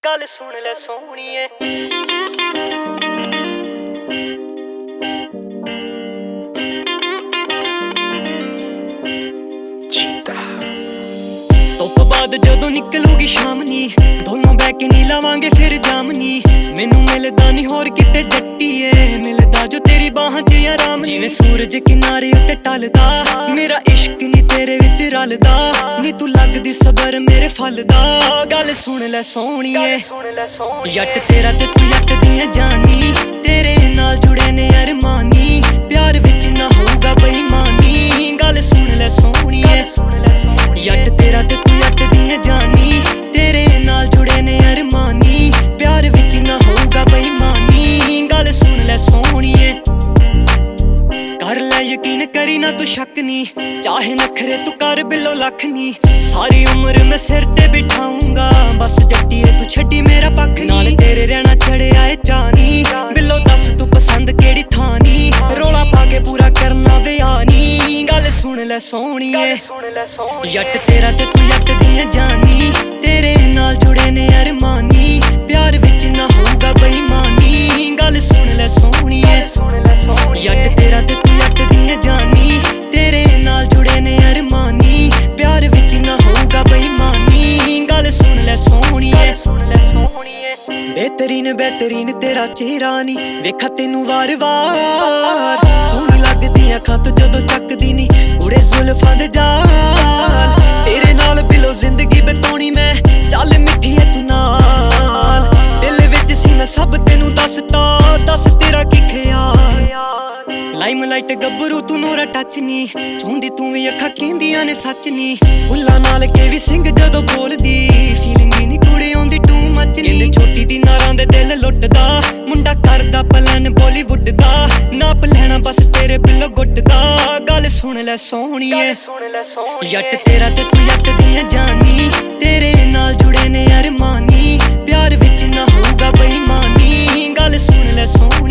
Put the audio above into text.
गल सुन ले सोहणीए ਧੁੱਪ ਬਾਅਦ ਜਦੋਂ ਨਿਕਲੂਗੀ ਸ਼ਾਮ ਨੀ ਦੋਨੋਂ ਬਹਿ ਕੇ ਨੀ ਲਾਵਾਂਗੇ ਫਿਰ ਜਾਮ ਨੀ ਮੈਨੂੰ ਮਿਲਦਾ ਨੀ ਹੋਰ ਕਿਤੇ ਜੱਟੀਏ ਮਿਲਦਾ ਜੋ ਤੇਰੀ ਬਾਹਾਂ 'ਚ ਆਰਾਮ ਜਿਵੇਂ ਸੂਰਜ ਕਿਨਾਰੇ ਉੱਤੇ ਟਲਦਾ ਮੇਰਾ ਇਸ਼ਕ ਨੀ ਤੇਰੇ ਵਿੱਚ ਰਲਦਾ ਨੀ ਤੂੰ ਲੱਗਦੀ ਸਬਰ ਮੇਰੇ ਫਲ ਦਾ ਗੱਲ ਸੁਣ ਲੈ ਸੋਹਣੀਏ ਜੱਟ ਤੇਰਾ ਤੇ ਤੂੰ ਜੱਟ ਦੀਆਂ ਜਾਨੀ ਤੇਰੇ ਨਾਲ ਜੁੜੇ ਨੇ ਅਰਮਾਨੀ ਪਿਆਰ ਵਿੱਚ ਨਾ ਹੋਊਗਾ ਬੇਈਮਾਨੀ ਗੱਲ ਸੁਣ ਲੈ ਸੋਹਣੀਏ ਜੱਟ ਤੇਰਾ ਤੇ ਤੂੰ ਜੱਟ ਦੀਆਂ ਜਾਨੀ ਤੇਰੇ ਨਾਲ ਜੁੜੇ ਨੇ ਅਰਮਾਨੀ ਪਿਆਰ ਵਿੱਚ ਨਾ ਹੋਊਗਾ ਬੇਈਮਾਨੀ ਗੱਲ ਸੁਣ ਲੈ ਸੋਹਣੀਏ कर ले यकीन करी ना तू शक नी चाहे नखरे तू कर बिलो लख नी सारी उम्र मैं सिर ते बिठाऊंगा बस जट्टिए तू छड्डी मेरा पख नाल तेरे रहना चढ़े आए चानी बिलो दस तू पसंद केड़ी थानी रोला पाके पूरा करना बयानी गल सुन ले सोहणीए जट तेरा ते तू जट दियां जानी तेरे नाल जुड़े ने अरमानी प्यार विच ना होगा बेईमानी गल सुन ले सोहणीए जट तेरा ते तू जट दियां जानी तेरे नाल जुड़े ने अरमानी प्यार विच ना होगा बेईमानी गल सुन ले सोहणीए बेहतरीन बेहतरीन तेरा चेहरा नी वेखा तेनू वार वार सोहनी लगदी अखां तो जदों चकदी नी कुड़े जुल्फां दे जाल तेरे नाल बिलो जिंदगी बिताउणी मैं चल मिठीए तू नाल दिल विच सी मैं सब तेनू दसता दस तेरा की ख्याल लाइमलाइट गब्बरू तू नोरा टच नी चौंदी तू भी अखां कहंदियां ने सच नी फुल्लां नाल के भी सिंग जदों बोलदी फीलिंग ही नी कुड़े आउंदी टू मच नी छोटी दी नारां दे दिल लुटदा मुंडा करदा पलन बॉलीवुड दा नाप लेना बस तेरे बिलो गुटदा गल सुन ले सोहणीए जट तेरा ते तू जट दियां जानी तेरे नाल जुड़े ने अरमानी प्यार विच ना होगा बेईमानी गल सुन ले सोहणीए